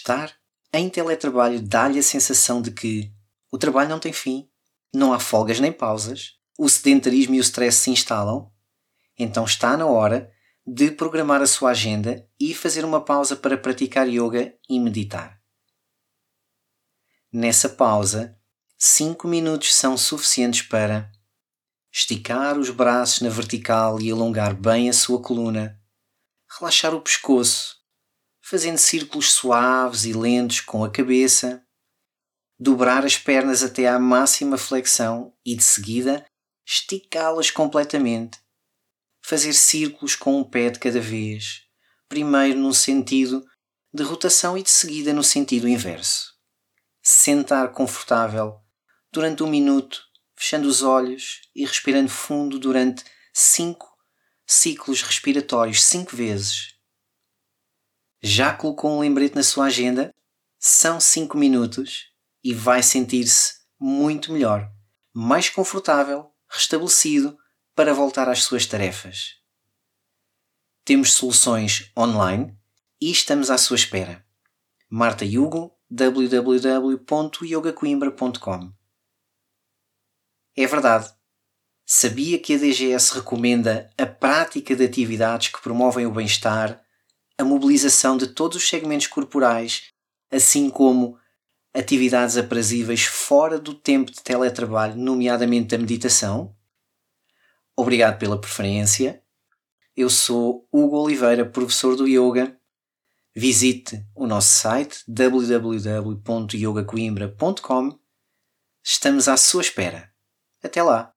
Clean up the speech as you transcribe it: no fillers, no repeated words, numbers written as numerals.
Estar em teletrabalho dá-lhe a sensação de que o trabalho não tem fim, não há folgas nem pausas, o sedentarismo e o stress se instalam. Então está na hora de programar a sua agenda e fazer uma pausa para praticar yoga e meditar. Nessa pausa, 5 minutos são suficientes para esticar os braços na vertical e alongar bem a sua coluna, relaxar o pescoço, fazendo círculos suaves e lentos com a cabeça, dobrar as pernas até à máxima flexão e, de seguida, esticá-las completamente, fazer círculos com um pé de cada vez, primeiro no sentido de rotação e de seguida no sentido inverso. Sentar confortável durante 1 minuto, fechando os olhos e respirando fundo durante 5 ciclos respiratórios 5 vezes. Já colocou um lembrete na sua agenda? São 5 minutos e vai sentir-se muito melhor, mais confortável, restabelecido para voltar às suas tarefas. Temos soluções online e estamos à sua espera. Marta Hugo, www.yogacoimbra.com. É verdade. Sabia que a DGS recomenda a prática de atividades que promovem o bem-estar, a mobilização de todos os segmentos corporais, assim como atividades aprazíveis fora do tempo de teletrabalho, nomeadamente a meditação? Obrigado pela preferência. Eu sou Hugo Oliveira, professor do Yoga. Visite o nosso site www.yogacoimbra.com. Estamos à sua espera. Até lá!